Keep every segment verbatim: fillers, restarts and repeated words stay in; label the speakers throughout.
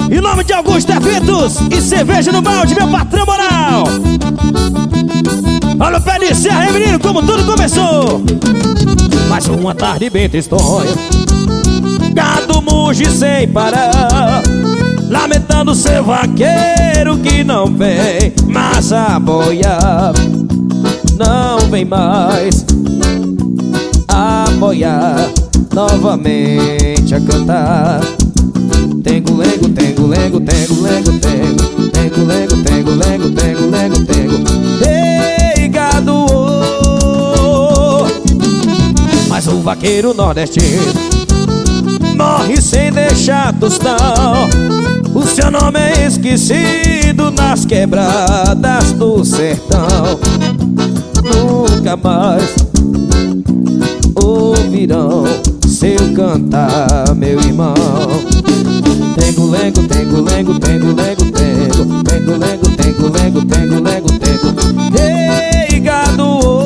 Speaker 1: Em nome de Augusto Eventos e cerveja no balde, meu patrão moral. Olha o pé de serra, hein, menino, como tudo começou. Mais uma tarde bem tristonha, gado muge sem parar, lamentando seu vaqueiro que não vem mais a boiar. Não vem mais a boiar, novamente a cantar. Tengo, lengo, tengo, lengo, tengo, lengo, tengo, tengo, lengo, tengo, lengo, tengo, lengo, tengo. Ei, gado, oh. Mas o vaqueiro nordestino morre sem deixar tostão. O seu nome é esquecido nas quebradas do sertão. Nunca mais ouvirão seu cantar, meu irmão. Tengo, lengo, tengo, lengo, tengo, lengo, tengo, tengo, lengo, tengo, lengo, tengo, lengo, tengo. Ei, gado,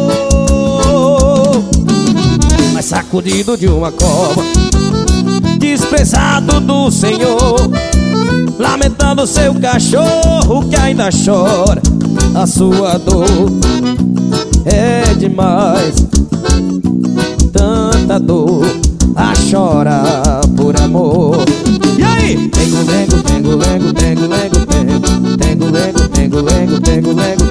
Speaker 1: oh. Mas sacudido de uma cova, desprezado do Senhor, lamentando seu cachorro que ainda chora a sua dor. É demais tanta dor a chorar por amor. E aí? Tengo, lengo, tengo, lengo, tengo, lengo, tengo, tengo, lengo, tengo, lengo, tengo, lengo,